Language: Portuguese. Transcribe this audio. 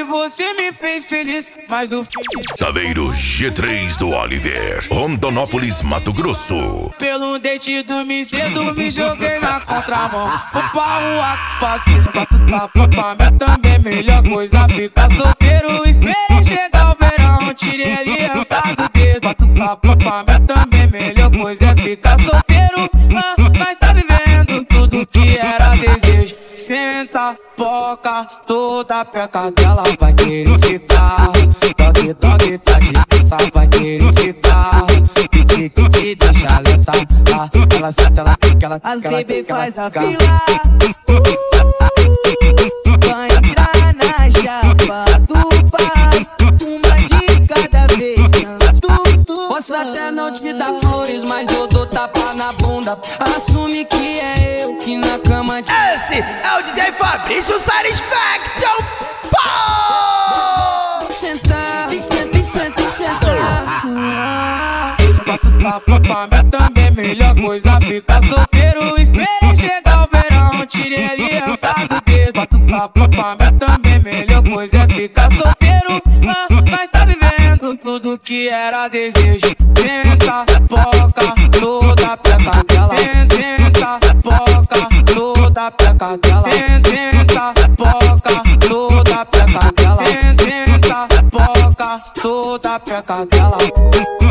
que você me fez feliz, mas no fim Saveiro G3 do Oliver, Rondonópolis, Mato Grosso. pelo date dormi cedo, me joguei na contramão. Vou pra rua que espaço pra mim também melhor coisa ficar solteiro. Esperei chegar o verão, tirei aliança do dedo. Pra mim também melhor coisa é ficar solteiro. Mas tá vivendo tudo que era desejo. Senta, foca, toda peca dela vai querer ficar. Toque, toque, tá de pensar, vai querer ficar. Que deixa lenta, ela senta, ela fica, ela As bebê faz a fila, vai entrar na chapa do pai. Uma de cada vez, Posso até não te dar flores, mas eu dou tapa na bunda. Assume que é eu que na cama te... Esse é o DJ Fabrício Satisfaction. Pô! Sentar, senta, senta, sentar. Pra mim também melhor coisa ficar solteiro. Esperei chegar o verão, tirei aliança do dedo. Pra mim também melhor coisa é ficar solteiro. Mas tá vivendo tudo que era desejo. Tenta, foca, toda peca dela. Tenta, foca, toda peca dela. Tenta, foca, toda peca dela. Tenta, foca, toda peca dela.